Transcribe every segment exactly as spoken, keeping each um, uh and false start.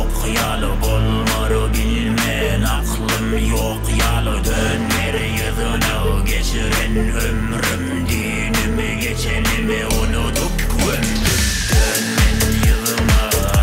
okyalı bolmaru bilmen aklım yok yalı döner yüzüne geçiren ömrüm dinimi geçenimi unutup gömdüm dönmen yüzüme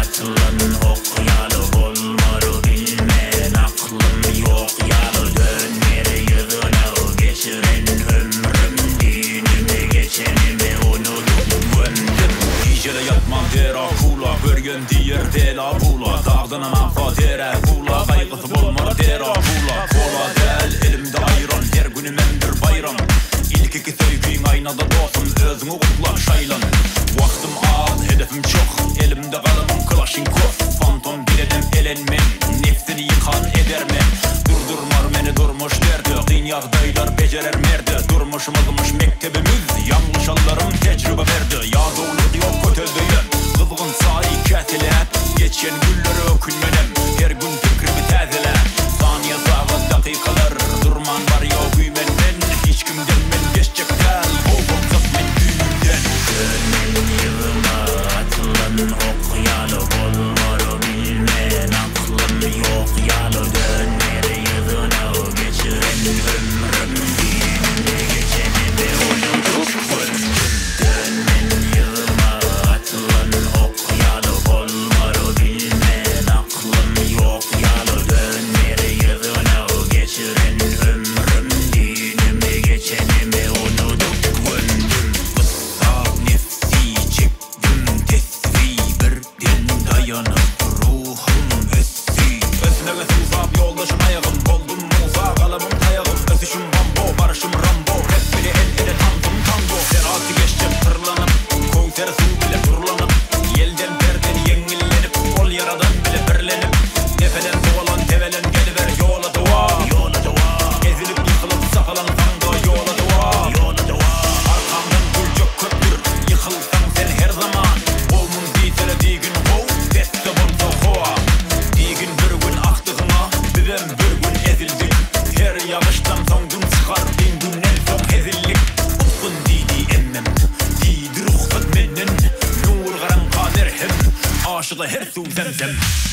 atılan okyalı bolmaru bilmen aklım yok yalı döner yüzüne geçiren ömrüm dinimi geçenimi unutup gömdüm gecede yatmam der akula görgen diyer dela bula dağdına manfa dere bula kaygısı bolmar der akula kola del elimde ayran her günümem bir bayram İlk iki söygüyün aynada dostum özünü kutla şaylan Vaktım az hedefim çok elimde kalamım Kalashnikov fantom biledim elenmen nefsini yıkan edermen durdurmar beni durmuş derdi kıynyağdaylar becerer merdi durmuşumuzmuş mektebimiz yanlış allarım tecrübe verdi ya doğruluk yok kötüldüğüm kızgın sahi ketiler geçen gülleri ökünmenem her gün fikrimi tazeler saniye sağı dakikalar durman var yok büyümenden hiç kimden men geçecek del oğlum kısmen düğümden dönmen yılıma atılan okyalı bolmaru bilmen aklım yok yalı döner yüzüne geçiren ömrüm dinimi geçenimi unutup gömdüm dönmen yılıma atılan okyalı bolmaru bilmen aklım yok yalı döner yüzüne geçiren ömrüm dinimi geçenimi unutup gömdüm ıssal nefsi çektim tesvi birden dayanıp ruhum essi ösnege susap yoldaşım ayağım oldum musa kalamım kayağım ösüşüm bambo barışım rambo hep beni el ele tandım tango serati geçecek tırlanıp konser su bile turlanıp yelden perden yengillenip ol yaradan bile birlenip nefelen kovalan tevelen geliver yola dua yola dua ezilip yıkılıp sakalan tango yola dua yola dua arkamdan gülcek köktür yıkılsan sen her zaman olmun ditere digin hov deste bolsa hova digin bir gün aktığına bizem bir gün ezildik her yağıştan son gün çıkar bin günden son hezillik utkun didi emmem didi ruhsat mennen nur garan kader hem aşığı her su zemzem